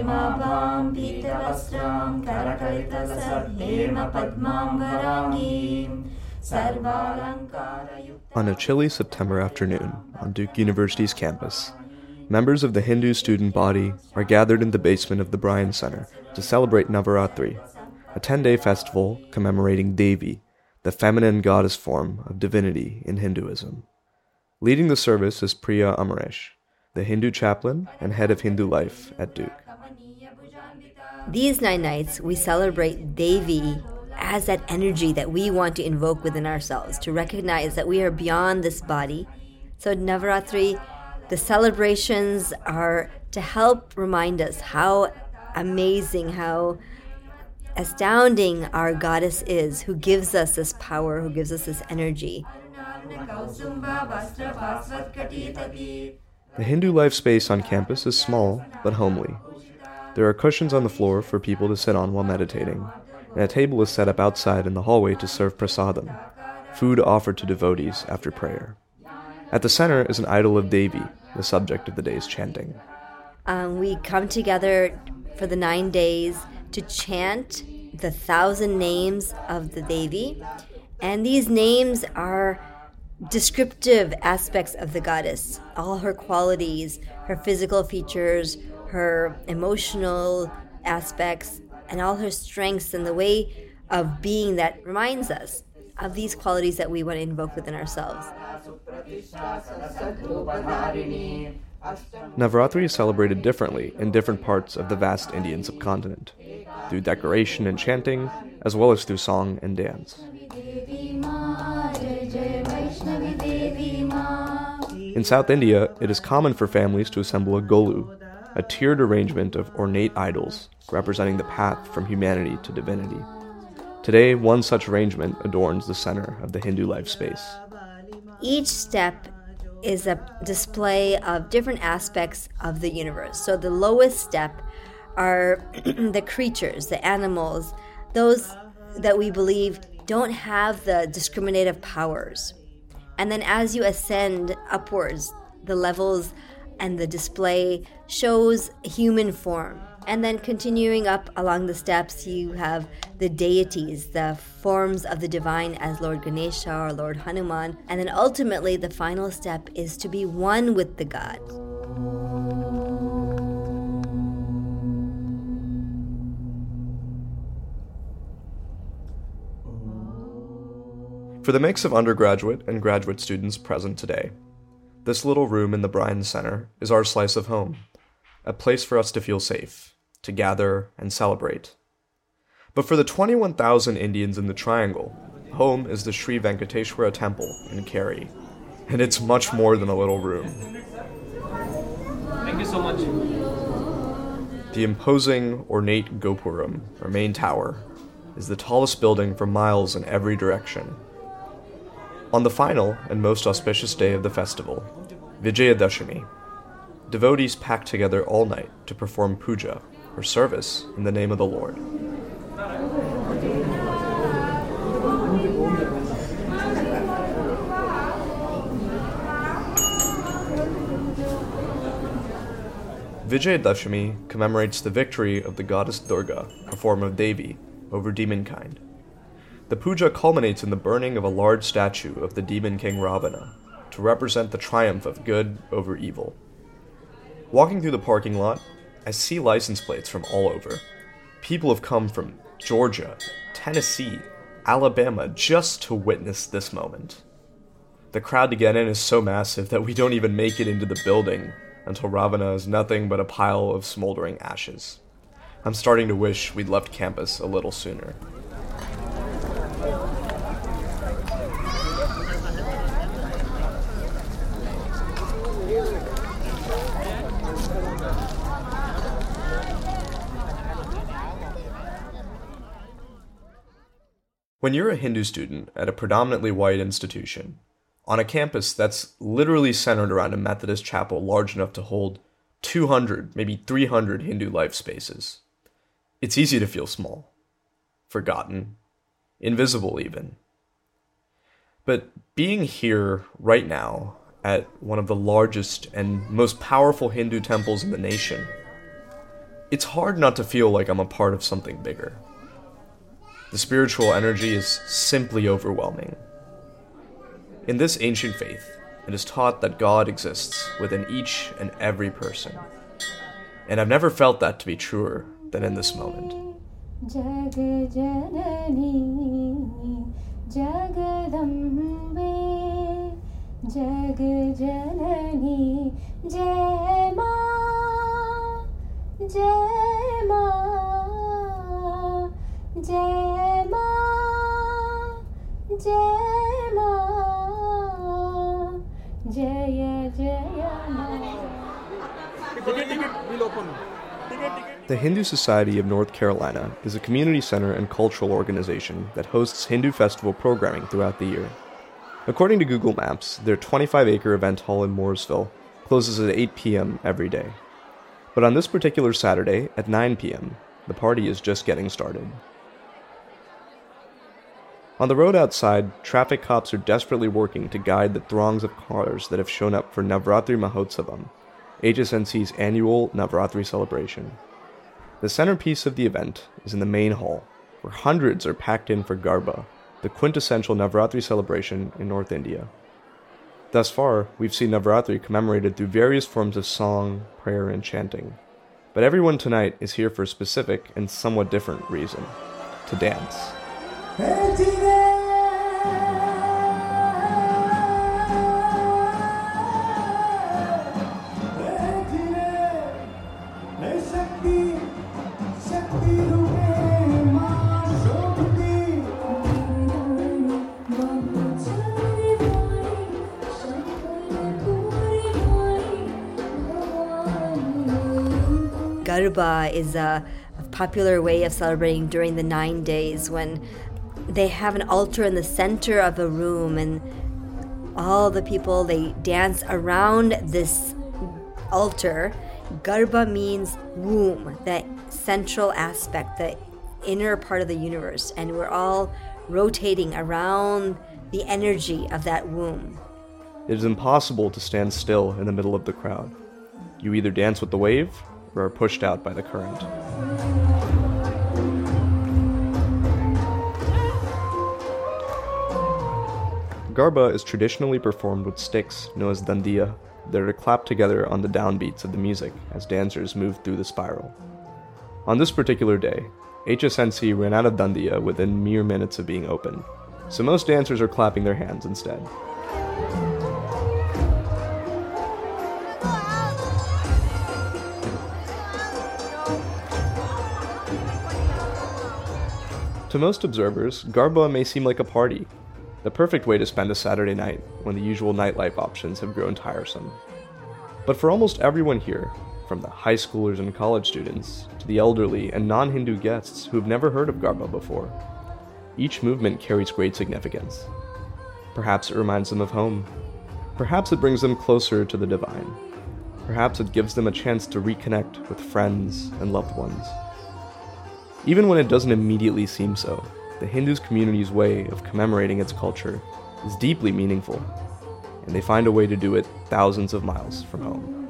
हेमाभां पीतवस्त्रां करकलितसद्धेमपद्माम्बराङ्गीं सर्वालङ्कारयुक्तां. On a chilly September afternoon on Duke University's campus, members of the Hindu student body are gathered in the basement of the Bryan Center to celebrate Navaratri, a 10-day festival commemorating Devi, the feminine goddess form of divinity in Hinduism. Leading the service is Priya Amaresh, the Hindu chaplain and head of Hindu life at Duke. These 9 nights, we celebrate Devi as that energy that we want to invoke within ourselves, to recognize that we are beyond this body. So Navaratri, the celebrations are to help remind us how amazing, how astounding our goddess is, who gives us this power, who gives us this energy. The Hindu life space on campus is small but homely. There are cushions on the floor for people to sit on while meditating, and a table is set up outside in the hallway to serve prasadam, food offered to devotees after prayer. At the center is an idol of Devi, the subject of the day's chanting. We come together for the 9 days to chant the 1,000 names of the Devi, and these names are descriptive aspects of the goddess, all her qualities, her physical features, her emotional aspects, and all her strengths and the way of being that reminds us of these qualities that we want to invoke within ourselves. Navaratri is celebrated differently in different parts of the vast Indian subcontinent, through decoration and chanting, as well as through song and dance. In South India, it is common for families to assemble a golu, a tiered arrangement of ornate idols representing the path from humanity to divinity. Today, one such arrangement adorns the center of the Hindu life space. Each step is a display of different aspects of the universe. So the lowest step are the creatures, the animals, those that we believe don't have the discriminative powers. And then as you ascend upwards, the levels and the display shows human form. And then continuing up along the steps, you have the deities, the forms of the divine as Lord Ganesha or Lord Hanuman. And then ultimately, the final step is to be one with the God. For the mix of undergraduate and graduate students present today, this little room in the Bryan Center is our slice of home, a place for us to feel safe, to gather and celebrate. But for the 21,000 Indians in the Triangle, home is the Sri Venkateshwara Temple in Kerry, and it's much more than a little room. Thank you so much. The imposing, ornate Gopuram, or main tower, is the tallest building for miles in every direction. On the final and most auspicious day of the festival, Vijayadashami, devotees pack together all night to perform puja, or service, in the name of the Lord. Vijayadashami commemorates the victory of the goddess Durga, a form of Devi, over demonkind. The puja culminates in the burning of a large statue of the demon king Ravana to represent the triumph of good over evil. Walking through the parking lot, I see license plates from all over. People have come from Georgia, Tennessee, Alabama just to witness this moment. The crowd to get in is so massive that we don't even make it into the building until Ravana is nothing but a pile of smoldering ashes. I'm starting to wish we'd left campus a little sooner. When you're a Hindu student at a predominantly white institution, on a campus that's literally centered around a Methodist chapel large enough to hold 200, maybe 300 Hindu life spaces, it's easy to feel small, forgotten, invisible even. But being here right now at one of the largest and most powerful Hindu temples in the nation, It's hard not to feel like I'm a part of something bigger. The spiritual energy is simply overwhelming. In this ancient faith, it is taught that God exists within each and every person. And I've never felt that to be truer than in this moment. The Hindu Society of North Carolina is a community center and cultural organization that hosts Hindu festival programming throughout the year. According to Google Maps, their 25-acre event hall in Mooresville closes at 8 p.m. every day. But on this particular Saturday, at 9 p.m., the party is just getting started. On the road outside, traffic cops are desperately working to guide the throngs of cars that have shown up for Navratri Mahotsavam, HSNC's annual Navratri celebration. The centerpiece of the event is in the main hall, where hundreds are packed in for Garba, the quintessential Navratri celebration in North India. Thus far, we've seen Navratri commemorated through various forms of song, prayer, and chanting. But everyone tonight is here for a specific and somewhat different reason: to dance. Garba is a popular way of celebrating during the 9 days, when they have an altar in the center of a room and all the people, they dance around this altar. Garba means womb, that central aspect, the inner part of the universe, and we're all rotating around the energy of that womb. It is impossible to stand still in the middle of the crowd. You either dance with the wave or are pushed out by the current. Garba is traditionally performed with sticks known as dandiya that are clapped together on the downbeats of the music as dancers move through the spiral. On this particular day, HSNC ran out of dandiya within mere minutes of being open, so most dancers are clapping their hands instead. To most observers, Garba may seem like a party, the perfect way to spend a Saturday night when the usual nightlife options have grown tiresome. But for almost everyone here, from the high schoolers and college students to the elderly and non-Hindu guests who have never heard of Garba before, each movement carries great significance. Perhaps it reminds them of home. Perhaps it brings them closer to the divine. Perhaps it gives them a chance to reconnect with friends and loved ones. Even when it doesn't immediately seem so, the Hindu community's way of commemorating its culture is deeply meaningful, and they find a way to do it thousands of miles from home.